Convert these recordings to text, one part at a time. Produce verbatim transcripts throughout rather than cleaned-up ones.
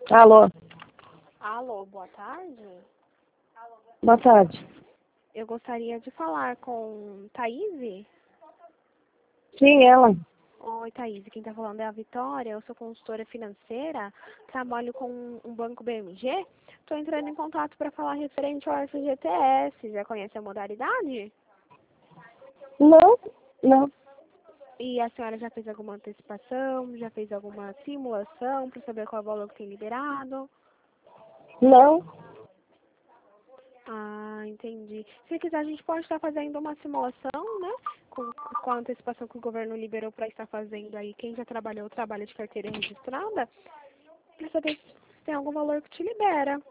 Alô, Alô, boa tarde. boa tarde. Eu gostaria de falar com Thaís. Sim, ela. Oi, Thaís. Quem está falando é a Vitória. Eu sou consultora financeira. Trabalho com um banco B M G. Estou entrando em contato para falar referente ao F G T S. Já conhece a modalidade? Não, não, E a senhora já fez alguma antecipação? Já fez alguma simulação para saber qual é o valor que tem liberado? não. Ah, entendi. Se quiser, a gente pode estar fazendo uma simulação, né? Com, com a antecipação que o governo liberou para estar fazendo aí. Quem já trabalhou, trabalha de carteira registrada, para saber se tem algum valor que te libera.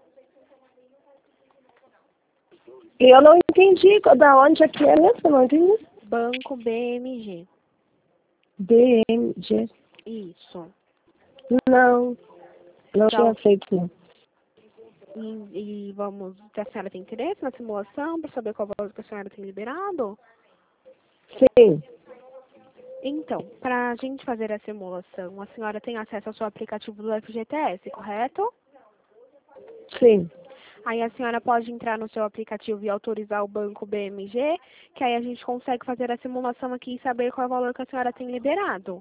Eu não entendi da onde é que é mesmo, eu não entendi. Banco B M G. B M G. Isso. Não, não tinha Então, feito, não. e, e vamos, se a senhora tem interesse na simulação, para saber qual valor que a senhora tem liberado? Sim, Então, para a gente fazer a simulação, a senhora tem acesso ao seu aplicativo do F G T S, correto? sim. Aí a senhora pode entrar no seu aplicativo e autorizar o banco B M G, que aí a gente consegue fazer a simulação aqui e saber qual é o valor que a senhora tem liberado.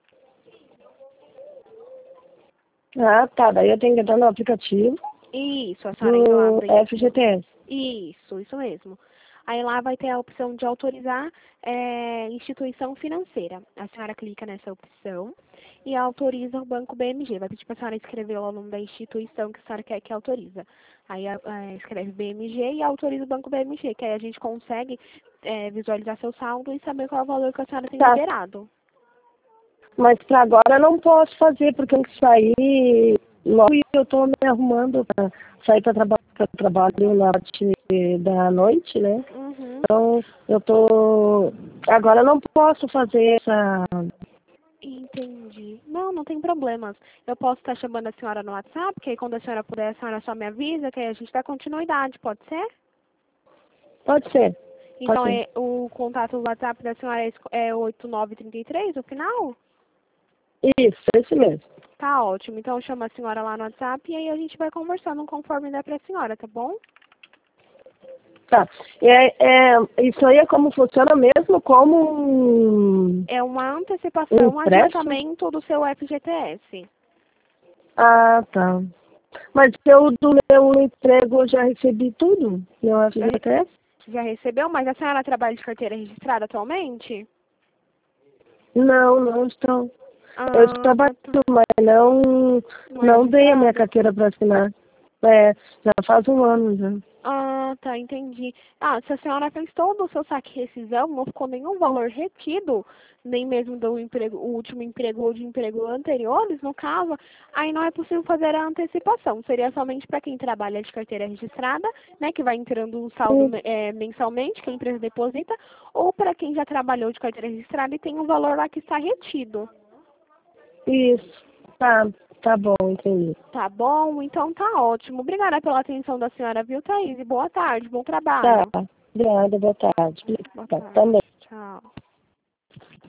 Ah, tá. Daí eu tenho que entrar no aplicativo Isso, a senhora então do abre. F G T S. Isso, isso mesmo. Aí lá vai ter a opção de autorizar é, instituição financeira. A senhora clica nessa opção e autoriza o banco B M G. Vai pedir para a senhora escrever lá o nome da instituição que a senhora quer que autoriza. Aí é, escreve B M G e autoriza o banco B M G, que aí a gente consegue é, visualizar seu saldo e saber qual é o valor que a senhora tem Tá, liberado. mas para agora eu não posso fazer, porque eu tenho que sair logo e eu estou me arrumando para sair para traba trabalho na parte da noite, né? Uhum. Então, eu tô. Agora eu não posso fazer essa. Entendi. Não, não tem problemas. Eu posso estar chamando a senhora no WhatsApp, que aí quando a senhora puder, a senhora só me avisa, que aí a gente dá continuidade, pode ser? Pode ser. Pode Então, ser. é, o contato do WhatsApp da senhora é, esco- é oito nove três três, o final? Isso, esse mesmo. Tá ótimo. Então, eu chamo a senhora lá no WhatsApp e aí a gente vai conversando conforme der pra senhora, tá bom? Tá. É, é, isso aí é como funciona mesmo como um, É uma um antecipação, um empréstimo? adiantamento do seu F G T S. Ah, tá. Mas eu do meu emprego eu já recebi tudo? Meu Já, re- F G T S? já recebeu? Mas a senhora trabalha de carteira registrada atualmente? Não, não estou. Eu estou Ah, trabalhando, tá. mas não, Não é não dei a minha registrada? carteira para assinar. É, já faz um ano já. Ah, tá, entendi. Ah, se a senhora fez todo o seu saque e rescisão, não ficou nenhum valor retido, nem mesmo do emprego, o último emprego ou de emprego anteriores, no caso, aí não é possível fazer a antecipação. Seria somente para quem trabalha de carteira registrada, né, que vai entrando um saldo Sim, é, mensalmente, que a empresa deposita, ou para quem já trabalhou de carteira registrada e tem um valor lá que está retido. isso. Tá, tá bom, entendi. Tá bom? Então tá ótimo. Obrigada pela atenção da senhora, viu, Thaís? E boa tarde, bom Tá, trabalho. obrigada, boa tarde. Boa Tá, tarde. também. Tchau.